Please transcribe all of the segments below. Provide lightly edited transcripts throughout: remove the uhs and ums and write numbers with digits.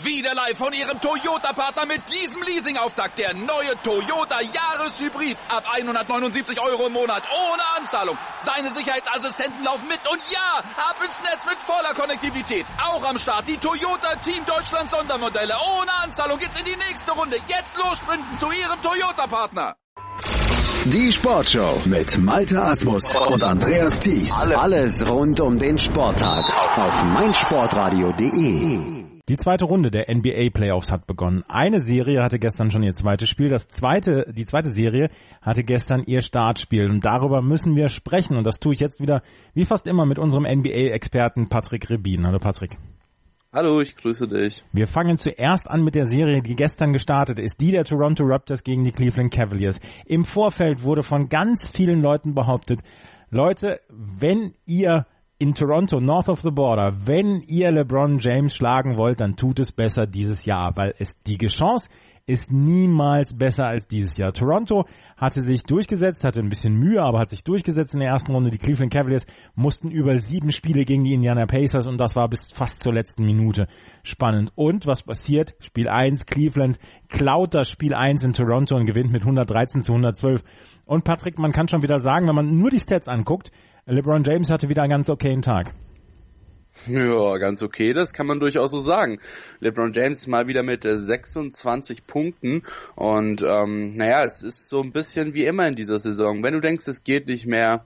Wieder live von Ihrem Toyota-Partner mit diesem Leasing-Auftakt. Der neue Toyota Jahreshybrid. Ab 179 € im Monat. Ohne Anzahlung. Seine Sicherheitsassistenten laufen mit. Und ja, ab ins Netz mit voller Konnektivität. Auch am Start die Toyota Team Deutschland Sondermodelle. Ohne Anzahlung geht's in die nächste Runde. Jetzt los sprinten zu Ihrem Toyota-Partner. Die Sportshow mit Malte Asmus und Andreas Thies. Alles rund um den Sporttag auf meinsportradio.de. Die zweite Runde der NBA-Playoffs hat begonnen. Eine Serie hatte gestern schon ihr zweites Spiel. Die zweite Serie hatte gestern ihr Startspiel. Und darüber müssen wir sprechen. Und das tue ich jetzt wieder, wie fast immer, mit unserem NBA-Experten Patrick Rebin. Hallo Patrick. Hallo, ich grüße dich. Wir fangen zuerst an mit der Serie, die gestern gestartet ist, die der Toronto Raptors gegen die Cleveland Cavaliers. Im Vorfeld wurde von ganz vielen Leuten behauptet, Leute, wenn ihr in Toronto, north of the border, wenn ihr LeBron James schlagen wollt, dann tut es besser dieses Jahr, weil die Chance ist niemals besser als dieses Jahr. Toronto hatte sich durchgesetzt, hatte ein bisschen Mühe, aber hat sich durchgesetzt in der ersten Runde. Die Cleveland Cavaliers mussten über 7 Spiele gegen die Indiana Pacers und das war bis fast zur letzten Minute spannend. Und was passiert? Spiel 1, Cleveland klaut das Spiel 1 in Toronto und gewinnt mit 113-112. Und Patrick, man kann schon wieder sagen, wenn man nur die Stats anguckt, LeBron James hatte wieder einen ganz okayen Tag. Ja, ganz okay, das kann man durchaus so sagen. LeBron James mal wieder mit 26 Punkten und es ist so ein bisschen wie immer in dieser Saison. Wenn du denkst, es geht nicht mehr,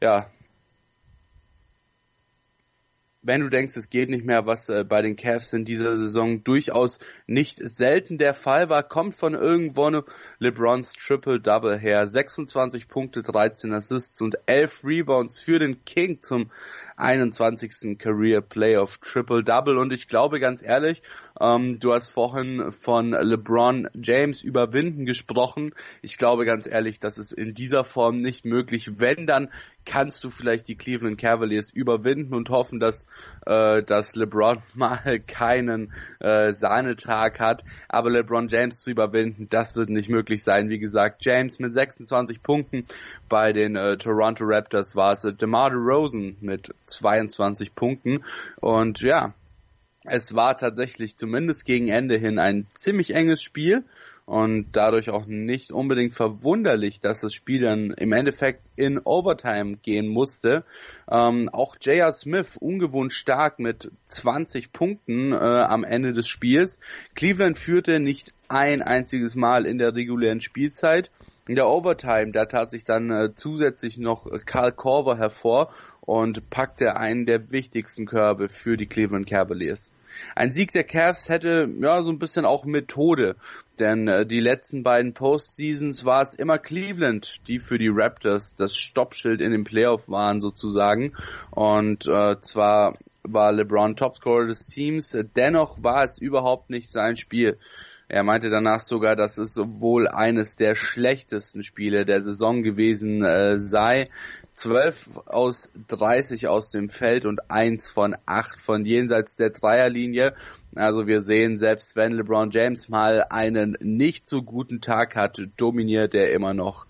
was bei den Cavs in dieser Saison durchaus nicht selten der Fall war, kommt von irgendwo LeBrons Triple-Double her. 26 Punkte, 13 Assists und 11 Rebounds für den King zum 21. Career Playoff Triple-Double. Und ich glaube ganz ehrlich, du hast vorhin von LeBron James überwinden gesprochen. Ich glaube ganz ehrlich, das ist in dieser Form nicht möglich. Wenn, dann kannst du vielleicht die Cleveland Cavaliers überwinden und hoffen, dass LeBron mal keinen Sahnetag hat. Aber LeBron James zu überwinden, das wird nicht möglich sein. Wie gesagt, James mit 26 Punkten. Bei den Toronto Raptors war es DeMar DeRozan mit 22 Punkten. Und ja, es war tatsächlich zumindest gegen Ende hin ein ziemlich enges Spiel und dadurch auch nicht unbedingt verwunderlich, dass das Spiel dann im Endeffekt in Overtime gehen musste. Auch J.R. Smith ungewohnt stark mit 20 Punkten am Ende des Spiels. Cleveland führte nicht ein einziges Mal in der regulären Spielzeit. In der Overtime, da tat sich dann zusätzlich noch Kyle Korver hervor und packte einen der wichtigsten Körbe für die Cleveland Cavaliers. Ein Sieg der Cavs hätte so ein bisschen auch Methode, denn die letzten beiden Postseasons war es immer Cleveland, die für die Raptors das Stoppschild in den Playoff waren sozusagen. Und zwar war LeBron Topscorer des Teams, dennoch war es überhaupt nicht sein Spiel. Er meinte danach sogar, dass es wohl eines der schlechtesten Spiele der Saison gewesen sei. 12 aus 30 aus dem Feld und 1 von 8 von jenseits der Dreierlinie. Also wir sehen, selbst wenn LeBron James mal einen nicht so guten Tag hat, dominiert er immer noch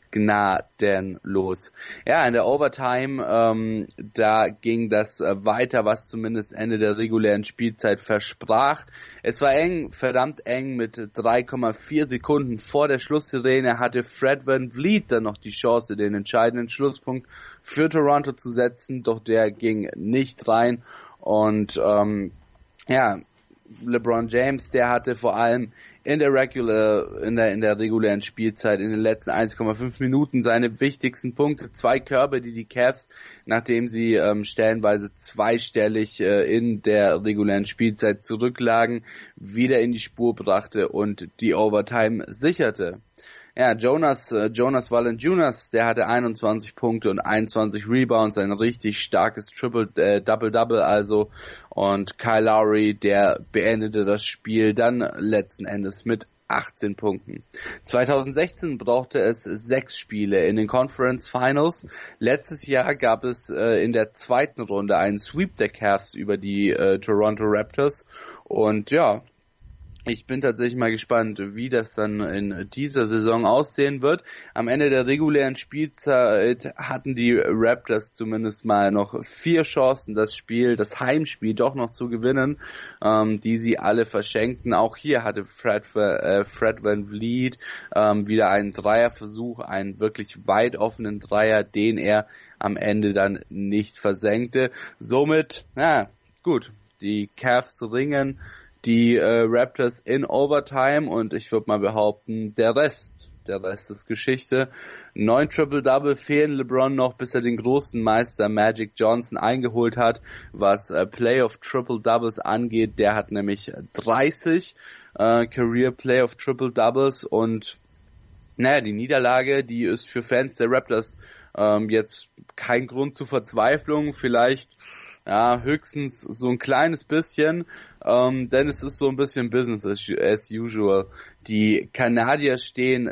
gnadenlos. Ja, in der Overtime, da ging das weiter, was zumindest Ende der regulären Spielzeit versprach. Es war eng, verdammt eng, mit 3,4 Sekunden vor der Schlusssirene hatte Fred VanVleet dann noch die Chance, den entscheidenden Schlusspunkt für Toronto zu setzen, doch der ging nicht rein. Und LeBron James, der hatte vor allem in der regulären Spielzeit in den letzten 1,5 Minuten seine wichtigsten Punkte, 2 Körbe, die Cavs, nachdem sie stellenweise zweistellig in der regulären Spielzeit zurücklagen, wieder in die Spur brachte und die Overtime sicherte. Ja, Jonas Valanciunas, der hatte 21 Punkte und 21 Rebounds, ein richtig starkes Double-Double also. Und Kyle Lowry, der beendete das Spiel dann letzten Endes mit 18 Punkten. 2016 brauchte es 6 Spiele in den Conference Finals. Letztes Jahr gab es in der zweiten Runde einen Sweep der Cavs über die Toronto Raptors. Und ja, Ich bin tatsächlich mal gespannt, wie das dann in dieser Saison aussehen wird. Am Ende der regulären Spielzeit hatten die Raptors zumindest mal noch 4 Chancen, das Heimspiel doch noch zu gewinnen, die sie alle verschenkten. Auch hier hatte Fred VanVleet wieder einen Dreierversuch, einen wirklich weit offenen Dreier, den er am Ende dann nicht versenkte. Somit, gut, die Cavs ringen die Raptors in Overtime und ich würde mal behaupten, der Rest ist Geschichte. 9 Triple-Double fehlen LeBron noch, bis er den großen Meister Magic Johnson eingeholt hat, was Playoff Triple-Doubles angeht. Der hat nämlich 30 Career Playoff Triple-Doubles und die Niederlage, die ist für Fans der Raptors jetzt kein Grund zur Verzweiflung, vielleicht höchstens so ein kleines bisschen, denn es ist so ein bisschen Business as usual. Die Kanadier stehen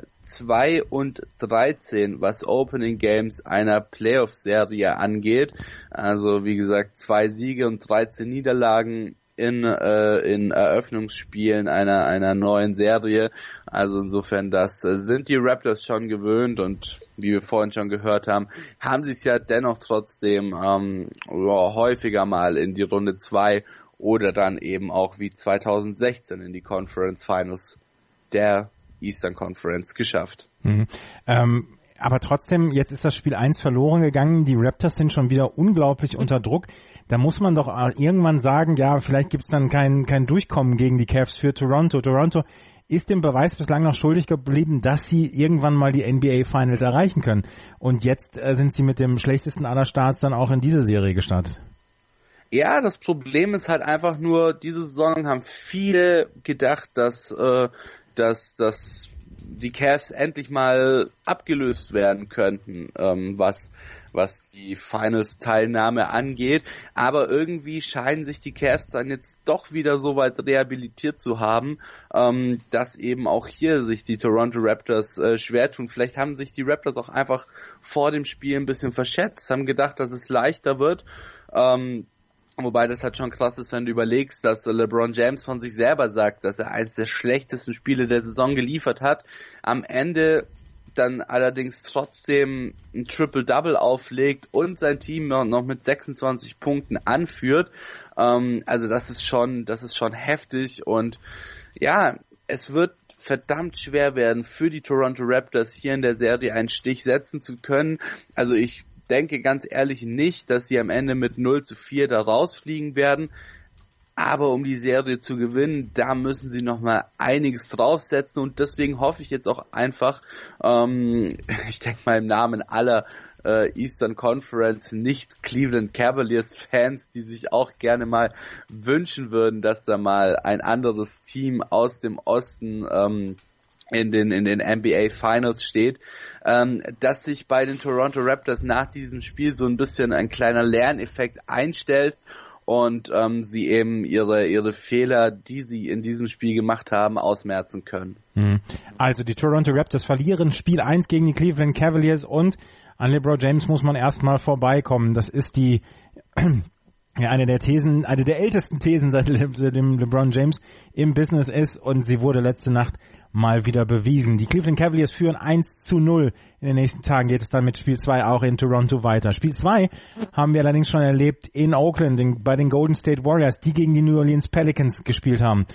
2-13, was Opening Games einer Playoff-Serie angeht. Also wie gesagt, 2 Siege und 13 Niederlagen in Eröffnungsspielen einer neuen Serie. Also insofern, das sind die Raptors schon gewöhnt und wie wir vorhin schon gehört haben, haben sie es ja dennoch trotzdem häufiger mal in die Runde 2 oder dann eben auch wie 2016 in die Conference Finals der Eastern Conference geschafft. Mhm. Aber trotzdem, jetzt ist das Spiel 1 verloren gegangen. Die Raptors sind schon wieder unglaublich unter Druck. Da muss man doch irgendwann sagen, vielleicht gibt's dann kein Durchkommen gegen die Cavs für Toronto. Toronto ist dem Beweis bislang noch schuldig geblieben, dass sie irgendwann mal die NBA Finals erreichen können. Und jetzt sind sie mit dem schlechtesten aller Starts dann auch in diese Serie gestartet. Ja, das Problem ist halt einfach nur, diese Saison haben viele gedacht, dass die Cavs endlich mal abgelöst werden könnten, was die Finals-Teilnahme angeht. Aber irgendwie scheinen sich die Cavs dann jetzt doch wieder so weit rehabilitiert zu haben, dass eben auch hier sich die Toronto Raptors schwer tun. Vielleicht haben sich die Raptors auch einfach vor dem Spiel ein bisschen verschätzt, haben gedacht, dass es leichter wird. Wobei das halt schon krass ist, wenn du überlegst, dass LeBron James von sich selber sagt, dass er eins der schlechtesten Spiele der Saison geliefert hat. Am Ende dann allerdings trotzdem ein Triple-Double auflegt und sein Team noch mit 26 Punkten anführt. Also das ist schon heftig und es wird verdammt schwer werden für die Toronto Raptors hier in der Serie einen Stich setzen zu können. Also ich denke ganz ehrlich nicht, dass sie am Ende mit 0-4 da rausfliegen werden. Aber um die Serie zu gewinnen, da müssen sie nochmal einiges draufsetzen und deswegen hoffe ich jetzt auch einfach, ich denke mal im Namen aller Eastern Conference nicht Cleveland Cavaliers Fans, die sich auch gerne mal wünschen würden, dass da mal ein anderes Team aus dem Osten in den NBA Finals steht, dass sich bei den Toronto Raptors nach diesem Spiel so ein bisschen ein kleiner Lerneffekt einstellt und sie eben ihre Fehler, die sie in diesem Spiel gemacht haben, ausmerzen können. Also die Toronto Raptors verlieren Spiel 1 gegen die Cleveland Cavaliers und an LeBron James muss man erstmal vorbeikommen. Das ist eine der ältesten Thesen, seit dem LeBron James im Business ist und sie wurde letzte Nacht mal wieder bewiesen. Die Cleveland Cavaliers führen 1-0. In den nächsten Tagen geht es dann mit Spiel 2 auch in Toronto weiter. Spiel 2 haben wir allerdings schon erlebt in Oakland bei den Golden State Warriors, die gegen die New Orleans Pelicans gespielt haben.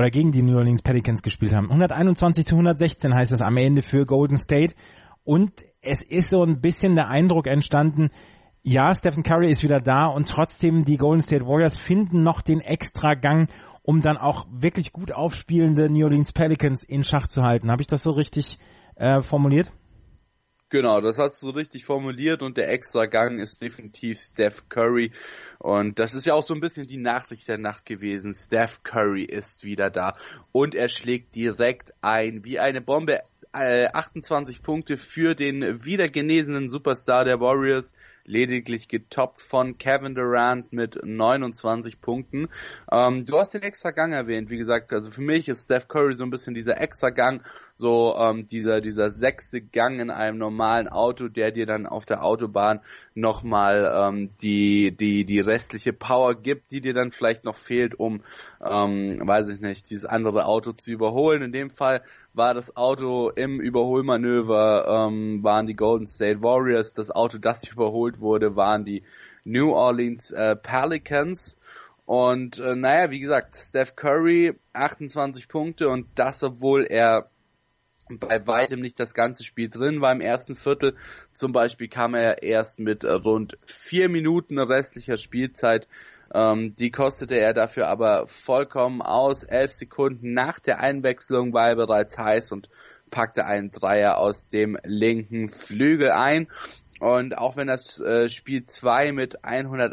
121-116 heißt es am Ende für Golden State. Und es ist so ein bisschen der Eindruck entstanden, ja, Stephen Curry ist wieder da und trotzdem die Golden State Warriors finden noch den Extragang, um dann auch wirklich gut aufspielende New Orleans Pelicans in Schach zu halten. Habe ich das so richtig formuliert? Genau, das hast du so richtig formuliert und der Extragang ist definitiv Steph Curry und das ist ja auch so ein bisschen die Nachricht der Nacht gewesen. Steph Curry ist wieder da und er schlägt direkt ein wie eine Bombe. 28 Punkte für den wieder genesenen Superstar der Warriors, lediglich getoppt von Kevin Durant mit 29 Punkten. Du hast den Extragang erwähnt, wie gesagt, also für mich ist Steph Curry so ein bisschen dieser Extragang, so dieser 6. Gang in einem normalen Auto, der dir dann auf der Autobahn nochmal die restliche Power gibt, die dir dann vielleicht noch fehlt, um weiß ich nicht, dieses andere Auto zu überholen. In dem Fall war das Auto im Überholmanöver, waren die Golden State Warriors. Das Auto, das überholt wurde, waren die New Orleans Pelicans. Und wie gesagt, Steph Curry 28 Punkte und das, obwohl er bei weitem nicht das ganze Spiel drin war im ersten Viertel. Zum Beispiel kam er erst mit rund 4 Minuten restlicher Spielzeit. Die kostete er dafür aber vollkommen aus. 11 Sekunden nach der Einwechslung war er bereits heiß und packte einen Dreier aus dem linken Flügel ein. Und auch wenn das Spiel 2 mit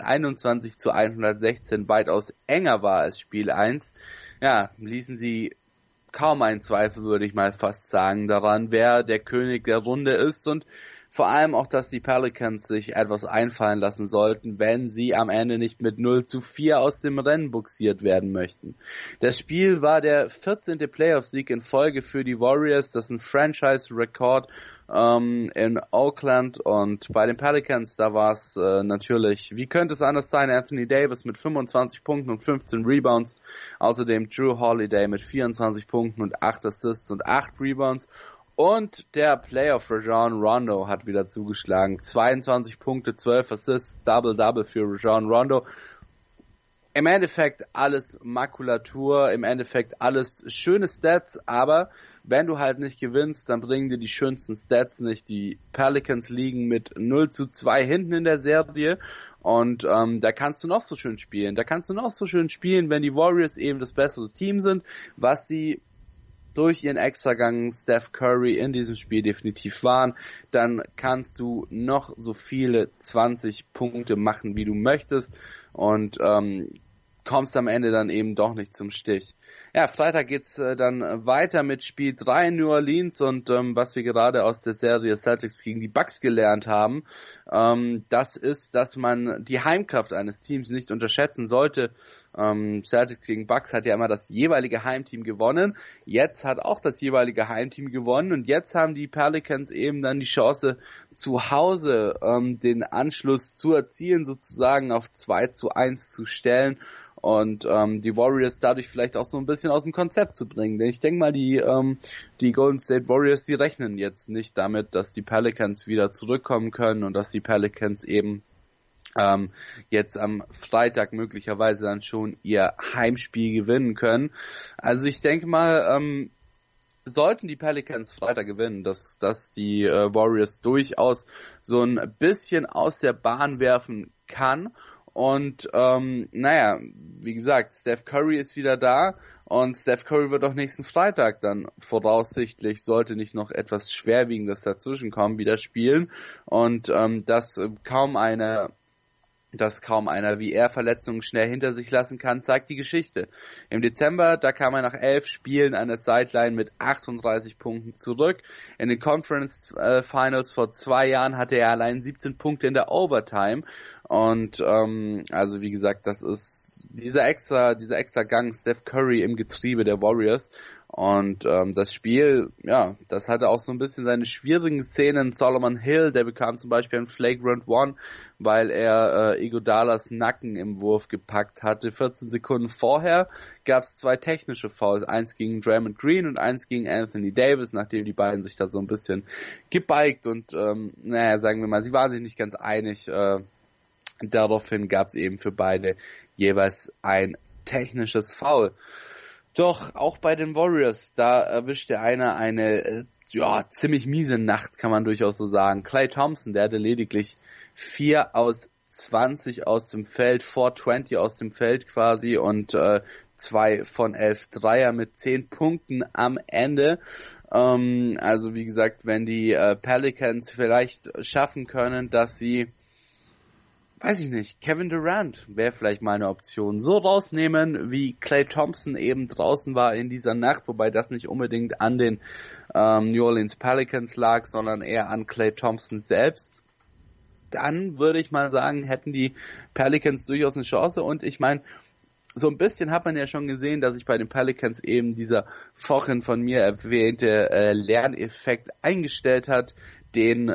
121-116 weitaus enger war als Spiel 1, ließen sie kaum einen Zweifel, würde ich mal fast sagen, daran, wer der König der Runde ist und vor allem auch, dass die Pelicans sich etwas einfallen lassen sollten, wenn sie am Ende nicht mit 0-4 aus dem Rennen buxiert werden möchten. Das Spiel war der 14. Playoff-Sieg in Folge für die Warriors. Das ist ein Franchise-Rekord in Oakland, und bei den Pelicans, da war es natürlich, wie könnte es anders sein, Anthony Davis mit 25 Punkten und 15 Rebounds, außerdem Drew Holiday mit 24 Punkten und 8 Assists und 8 Rebounds. Und der Playoff Rajon Rondo hat wieder zugeschlagen. 22 Punkte, 12 Assists, Double-Double für Rajon Rondo. Im Endeffekt alles Makulatur, im Endeffekt alles schöne Stats, aber wenn du halt nicht gewinnst, dann bringen dir die schönsten Stats nicht. Die Pelicans liegen mit 0-2 hinten in der Serie und da kannst du noch so schön spielen. Wenn die Warriors eben das bessere Team sind, was sie durch ihren Extragang Steph Curry in diesem Spiel definitiv waren, dann kannst du noch so viele 20 Punkte machen, wie du möchtest, und kommst am Ende dann eben doch nicht zum Stich. Ja, Freitag geht's dann weiter mit Spiel 3 in New Orleans, und was wir gerade aus der Serie Celtics gegen die Bucks gelernt haben, das ist, dass man die Heimkraft eines Teams nicht unterschätzen sollte. Celtics gegen Bucks hat ja immer das jeweilige Heimteam gewonnen. Jetzt hat auch das jeweilige Heimteam gewonnen, und jetzt haben die Pelicans eben dann die Chance, zu Hause den Anschluss zu erzielen, sozusagen auf 2-1 zu stellen und die Warriors dadurch vielleicht auch so ein bisschen aus dem Konzept zu bringen. Denn ich denke mal, die Golden State Warriors, die rechnen jetzt nicht damit, dass die Pelicans wieder zurückkommen können und dass die Pelicans eben jetzt am Freitag möglicherweise dann schon ihr Heimspiel gewinnen können. Also ich denke mal, sollten die Pelicans Freitag gewinnen, dass die Warriors durchaus so ein bisschen aus der Bahn werfen kann. Und wie gesagt, Steph Curry ist wieder da, und Steph Curry wird auch nächsten Freitag dann voraussichtlich, sollte nicht noch etwas Schwerwiegendes dazwischen kommen, wieder spielen. Und dass kaum einer wie er Verletzungen schnell hinter sich lassen kann, zeigt die Geschichte. Im Dezember, da kam er nach 11 Spielen an der Sideline mit 38 Punkten zurück. In den Conference Finals vor 2 Jahren hatte er allein 17 Punkte in der Overtime. Und also wie gesagt, das ist dieser extra Gang Steph Curry im Getriebe der Warriors. Und das Spiel, das hatte auch so ein bisschen seine schwierigen Szenen. Solomon Hill, der bekam zum Beispiel einen Flagrant One, weil er Iguodalas Nacken im Wurf gepackt hatte. 14 Sekunden vorher gab es 2 technische Fouls, eins gegen Draymond Green und eins gegen Anthony Davis, nachdem die beiden sich da so ein bisschen gebeigt und sagen wir mal, sie waren sich nicht ganz einig. Daraufhin gab es eben für beide jeweils ein technisches Foul. Doch auch bei den Warriors, da erwischte einer eine ziemlich miese Nacht, kann man durchaus so sagen. Klay Thompson, der hatte lediglich 4 aus 20 aus dem Feld, 420 aus dem Feld quasi, und 2 von 11 Dreier mit 10 Punkten am Ende. Also wie gesagt, wenn die Pelicans vielleicht schaffen können, dass sie, weiß ich nicht, Kevin Durant wäre vielleicht mal eine Option, so rausnehmen, wie Klay Thompson eben draußen war in dieser Nacht, wobei das nicht unbedingt an den New Orleans Pelicans lag, sondern eher an Klay Thompson selbst. dann würde ich mal sagen, hätten die Pelicans durchaus eine Chance. Und ich meine, so ein bisschen hat man ja schon gesehen, dass sich bei den Pelicans eben dieser vorhin von mir erwähnte Lerneffekt eingestellt hat, den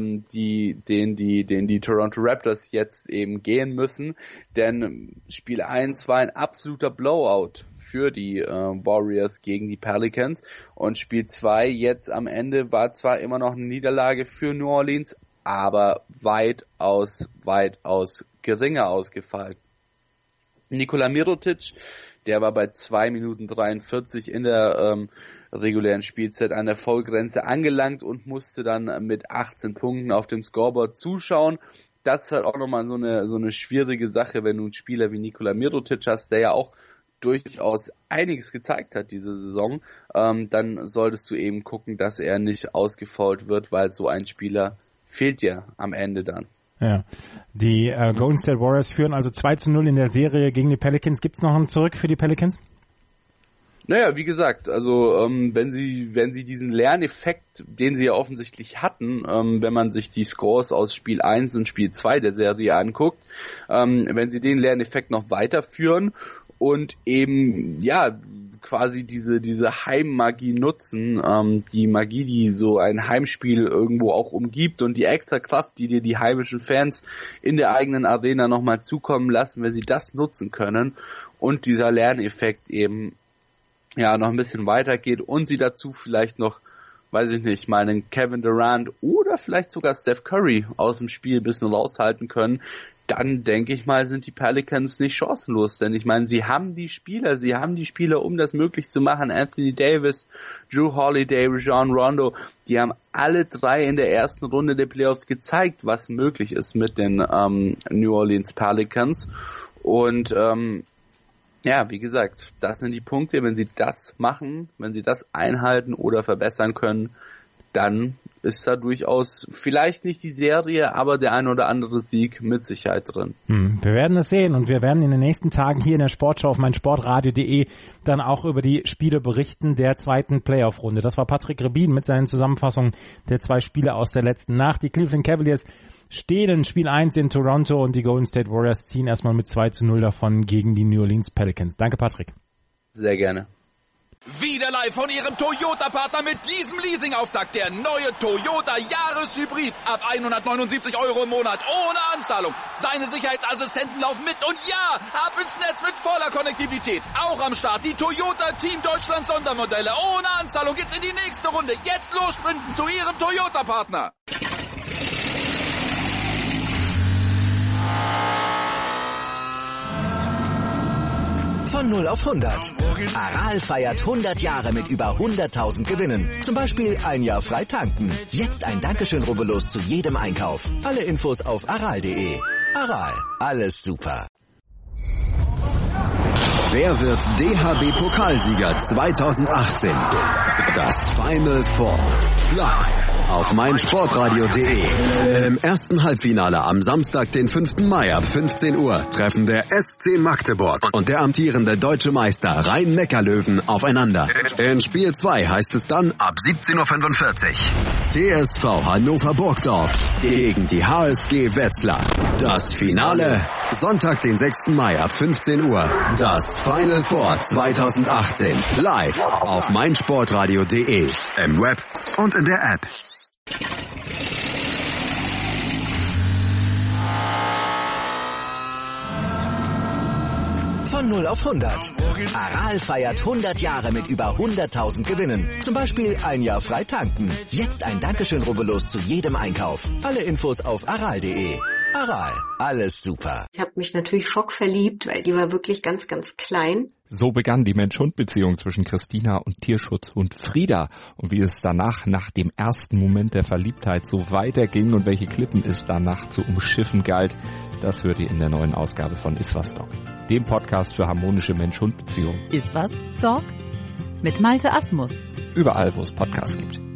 die Toronto Raptors jetzt eben gehen müssen. Denn Spiel 1 war ein absoluter Blowout für die Warriors gegen die Pelicans. Und Spiel 2 jetzt am Ende war zwar immer noch eine Niederlage für New Orleans, aber weitaus geringer ausgefallen. Nikola Mirotic, der war bei 2 Minuten 43 in der regulären Spielzeit an der Foulgrenze angelangt und musste dann mit 18 Punkten auf dem Scoreboard zuschauen. Das ist halt auch nochmal so eine schwierige Sache, wenn du einen Spieler wie Nikola Mirotic hast, der ja auch durchaus einiges gezeigt hat diese Saison, dann solltest du eben gucken, dass er nicht ausgefoult wird, weil so ein Spieler fehlt dir am Ende dann. Ja, die Golden State Warriors führen also 2-0 in der Serie gegen die Pelicans. Gibt's noch einen Zurück für die Pelicans? Naja, wie gesagt, also wenn sie diesen Lerneffekt, den sie ja offensichtlich hatten, wenn man sich die Scores aus Spiel 1 und Spiel 2 der Serie anguckt, wenn sie den Lerneffekt noch weiterführen und eben, ja, quasi diese Heimmagie nutzen, die Magie, die so ein Heimspiel irgendwo auch umgibt und die extra Kraft, die dir die heimischen Fans in der eigenen Arena nochmal zukommen lassen, wenn sie das nutzen können und dieser Lerneffekt eben ja noch ein bisschen weitergeht und sie dazu vielleicht noch, weiß ich nicht, mal einen Kevin Durant oder vielleicht sogar Steph Curry aus dem Spiel ein bisschen raushalten können, dann denke ich mal, sind die Pelicans nicht chancenlos, denn ich meine, sie haben die Spieler, um das möglich zu machen. Anthony Davis, Jrue Holiday, Rajon Rondo, die haben alle 3 in der ersten Runde der Playoffs gezeigt, was möglich ist mit den New Orleans Pelicans. Und ja, wie gesagt, das sind die Punkte, wenn sie das machen, wenn sie das einhalten oder verbessern können, dann ist da durchaus vielleicht nicht die Serie, aber der ein oder andere Sieg mit Sicherheit drin. Wir werden es sehen und wir werden in den nächsten Tagen hier in der Sportschau auf meinsportradio.de dann auch über die Spiele berichten der zweiten Playoff-Runde. Das war Patrick Rebin mit seinen Zusammenfassungen der 2 Spiele aus der letzten Nacht. Die Cleveland Cavaliers stehen in Spiel 1 in Toronto und die Golden State Warriors ziehen erstmal mit 2-0 davon gegen die New Orleans Pelicans. Danke, Patrick. Sehr gerne. Wieder live von Ihrem Toyota-Partner mit diesem Leasing-Auftakt. Der neue Toyota Jahreshybrid. Ab 179 € im Monat. Ohne Anzahlung. Seine Sicherheitsassistenten laufen mit. Und ja, ab ins Netz mit voller Konnektivität. Auch am Start die Toyota Team Deutschland Sondermodelle. Ohne Anzahlung geht's in die nächste Runde. Jetzt los sprinten zu Ihrem Toyota-Partner. Von 0 auf 100. Aral feiert 100 Jahre mit über 100.000 Gewinnen. Zum Beispiel ein Jahr frei tanken. Jetzt ein Dankeschön, rubbellos zu jedem Einkauf. Alle Infos auf aral.de. Aral, alles super. Wer wird DHB-Pokalsieger 2018? Das Final Four. Live auf meinsportradio.de. Im ersten Halbfinale am Samstag, den 5. Mai ab 15 Uhr treffen der SC Magdeburg und der amtierende deutsche Meister Rhein-Neckar-Löwen aufeinander. In Spiel 2 heißt es dann ab 17.45 Uhr TSV Hannover Burgdorf gegen die HSG Wetzlar. Das Finale Sonntag, den 6. Mai ab 15 Uhr. Das Final Four 2018 live auf meinsportradio.de, im Web und in der App. Von 0 auf 100. Aral feiert 100 Jahre mit über 100.000 Gewinnen. Zum Beispiel ein Jahr frei tanken. Jetzt ein Dankeschön, rubbellos zu jedem Einkauf. Alle Infos auf aral.de. Aral, alles super. Ich habe mich natürlich schockverliebt, weil die war wirklich ganz, ganz klein. So begann die Mensch-Hund-Beziehung zwischen Christina und Tierschutzhund Frieda. Und wie es danach, nach dem ersten Moment der Verliebtheit, so weiterging und welche Klippen es danach zu umschiffen galt, das hört ihr in der neuen Ausgabe von Iswas Dog, dem Podcast für harmonische Mensch-Hund-Beziehungen. Iswas Dog? Mit Malte Asmus. Überall, wo es Podcasts gibt.